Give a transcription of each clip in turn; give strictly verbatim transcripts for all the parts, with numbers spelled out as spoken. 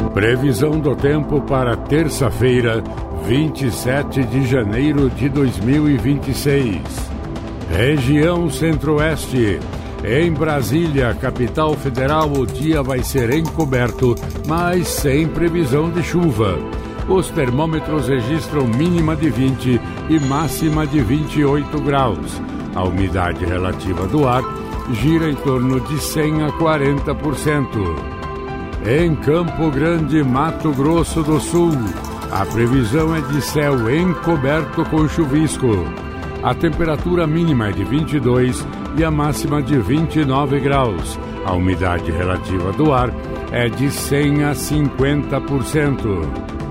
Previsão do tempo para terça-feira, vinte e sete de janeiro de dois mil e vinte e seis. Região Centro-Oeste. Em Brasília, capital federal, o dia vai ser encoberto, mas sem previsão de chuva. Os termômetros registram mínima de vinte e máxima de vinte e oito graus. A umidade relativa do ar gira em torno de cem a quarenta por cento. Em Campo Grande, Mato Grosso do Sul, a previsão é de céu encoberto com chuvisco. A temperatura mínima é de vinte e dois e a máxima de vinte e nove graus. A umidade relativa do ar é de cem a cinquenta por cento.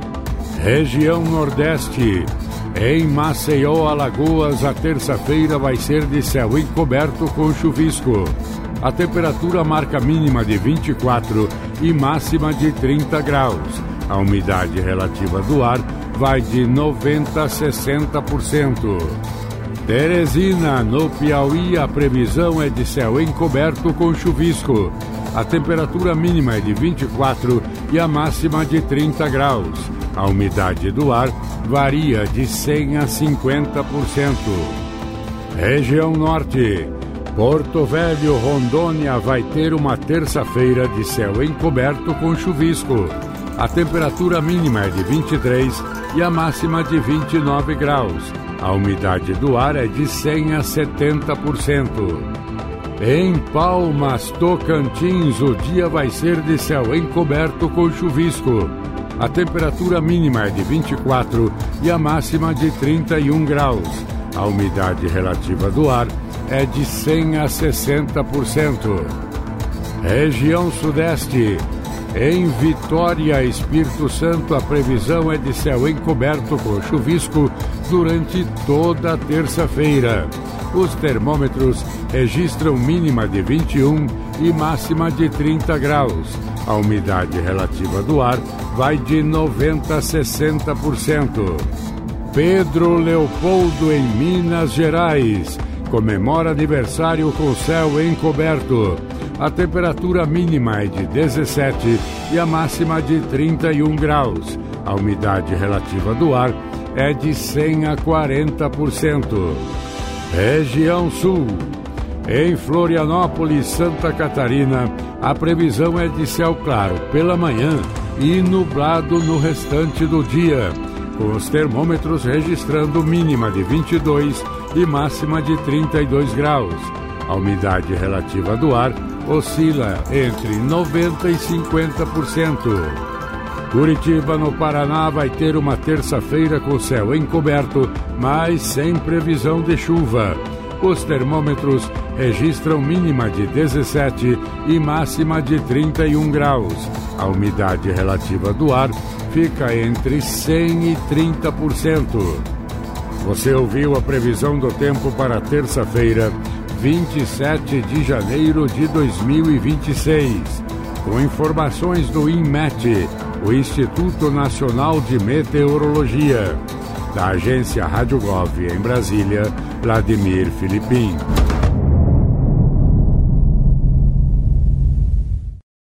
Região Nordeste. Em Maceió, Alagoas, a terça-feira vai ser de céu encoberto com chuvisco. A temperatura marca mínima de vinte e quatro e máxima de trinta graus. A umidade relativa do ar vai de noventa a sessenta por cento. Teresina, no Piauí, a previsão é de céu encoberto com chuvisco. A temperatura mínima é de vinte e quatro e a máxima de trinta graus. A umidade do ar varia de cem a cinquenta por cento. Região Norte. Porto Velho, Rondônia, vai ter uma terça-feira de céu encoberto com chuvisco. A temperatura mínima é de vinte e três e a máxima de vinte e nove graus. A umidade do ar é de cem a setenta por cento. Em Palmas, Tocantins, o dia vai ser de céu encoberto com chuvisco. A temperatura mínima é de vinte e quatro e a máxima de trinta e um graus. A umidade relativa do ar é de cem a sessenta por cento. Região Sudeste. Em Vitória, Espírito Santo, a previsão é de céu encoberto com chuvisco durante toda a terça-feira. Os termômetros registram mínima de vinte e um e máxima de trinta graus. A umidade relativa do ar vai de noventa a sessenta por cento. Pedro Leopoldo, em Minas Gerais, comemora aniversário com céu encoberto. A temperatura mínima é de dezessete e a máxima de trinta e um graus. A umidade relativa do ar é de cem a quarenta por cento. Região Sul. Em Florianópolis, Santa Catarina, a previsão é de céu claro pela manhã e nublado no restante do dia, com os termômetros registrando mínima de vinte e dois e máxima de trinta e dois graus. A umidade relativa do ar oscila entre noventa e cinquenta por cento. Curitiba, no Paraná, vai ter uma terça-feira com céu encoberto, mas sem previsão de chuva. Os termômetros registram mínima de dezessete e máxima de trinta e um graus. A umidade relativa do ar fica entre cem e trinta por cento. Você ouviu a previsão do tempo para terça-feira, vinte e sete de janeiro de dois mil e vinte e seis. Com informações do INMET, o Instituto Nacional de Meteorologia. Da agência Rádio Gov em Brasília, Vladimir Filipim.